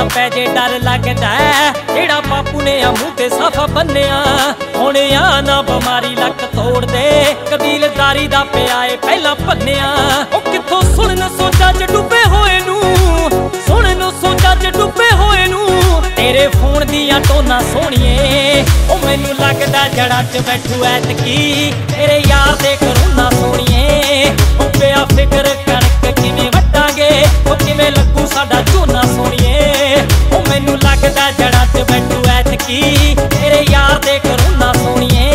पै जे डर लगदा जेड़ा बापू ने मूंह ते साफा बन्निया हुण आ ना बमारी लक तोड़ दे कबीलदारी दा पिया ए पहला भन्निया ओ कित्थों सुणन सोचा च डुबे होए नू सुणन सोचा च डुबे होए नू तेरे फोन दियां टोना सोहणिए ओ मैनू लगदा जड़ा च बैठू ऐतकी तेरे यार दे करूना सोहणिए ओ पिया फिकर कणक किवें वड्डांगे ओ किवें लगू साडा झोना सोहणिए ओ मैनू लगदा जड़ा च बैठू ऐतकी तेरे यार दे करूना सोहणिए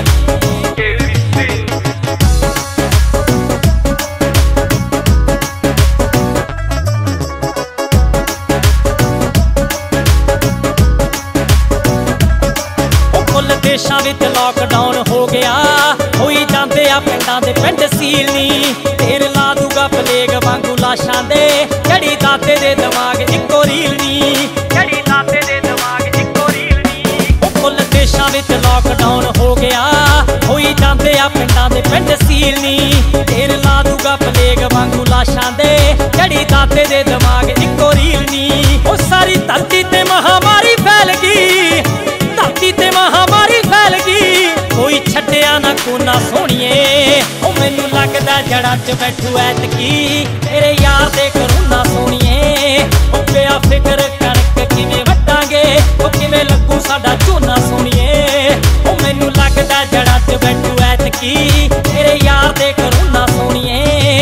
देशां विच लॉकडाउन हो गया होई जांदे आ पिंडां दे पिंड सील नी ढेर ला दूगा पलेग वांगू लाशां दे जड़ी दाते दे दिमाग इक्को रील नी जड़ी दाते दे दिमाग इक्को रील नी ओ कुल देशां विच लॉकडाउन हो गया होई जांदे आ पिंडां दे पिंड सील नी ढेर ला दूगा पलेग वांगू लाशां दे जड़ी दाते दे दिमाग इक्को रील नी ओ सारी धरती ते महामारी फैल गई धरती ते महामारी फैल गई कोई छड्डिया ना कोना सोहणिए ओ मैनू लगदा जड़ा च बैठू ऐतकी तेरे यार दे करूना सोहणिए ओ पिया फिकर कणक किवें वड्डांगे ओ किवें लगू साडा झोना सोहणिए ओ मैनू लगदा जड़ा च बैठू ऐतकी तेरे यार दे करूना सोहणिए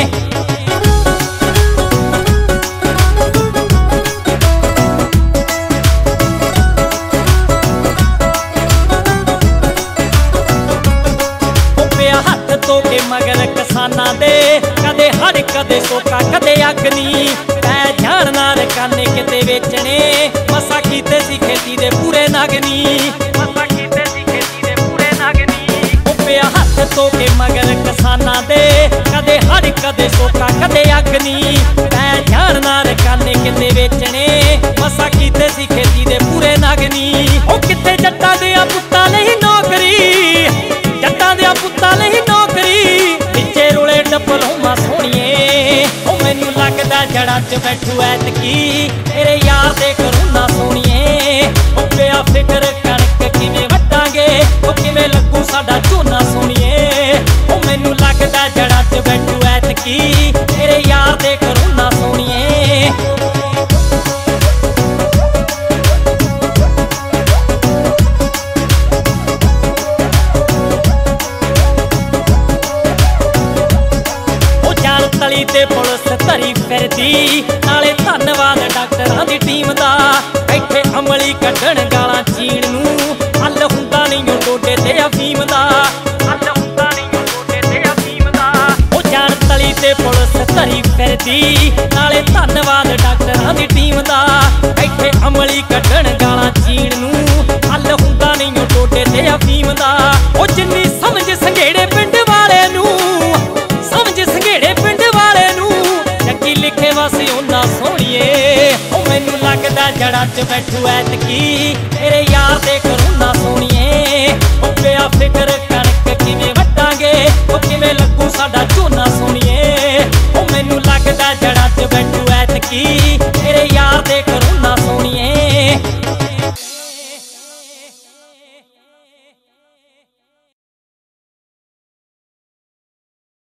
मगर किसानां दे कदे हड़ कदे सोका कदे अग्नी पै जाण नाल काने किते वेचने मसा कीते सी खेती दे पूरे नागनी मसा कीते सी खेती दे पूरे नागनी ओ पिया हत्थ धो के मगर किसानां दे कदे हड़ कदे सोका कदे अग्नी पै जाण नाल काने किते वेचने मसा कीते सी खेती दे पूरे नागनी ओ किते जट्टां दे पुत्तां लई नौकरी जट्टां दे पुत्तां लई नौकरी पिछे रोले डब्बल होमा सोहणिए ओ मैनू लगदा जड़ा च बैठू ऐतकी तेरे यार दे करूना सोहणिए ओ पिया फिकर कणक किवें वड्डांगे ओ किवें लगू साडा झोना सोहणिए ओ मैनू लगदा जड़ा च बैठू ऐतकी तेरे यार दे करूना सोहणिए तली ते पुलिस धरी फिरदी नाले धन्नवाद डॉक्टरां दी टीम दा इत्थे अमली कड्ढण गालां चीण नूं हल हुंदा नहीं डोडे ते अफीम दा हल हुंदा नहीं डोडे ते अफीम दा ओ जान तली ते पुलिस धरी फिरदी नाले धन्नवाद डॉक्टरां दी टीम दा इत्थे अमली कड्ढण गालां चीण नूं हल हुंदा नहीं डोडे ते अफीम दा ओ जिन्नी समझ संघेड़े पिंड वाले नूं समझ संघेड़े पिंड लिखे वासी उन्ना सोहणिए ओ मैनू लगदा जड़ा च बैठू ऐतकी तेरे यार दे करूना सोहणिए ओ पिया फिकर कणक किवें वड्डांगे ओ किवें लगू साडा झोना सोहणिए ओ मैनू लगदा जड़ा च बैठू ऐतकी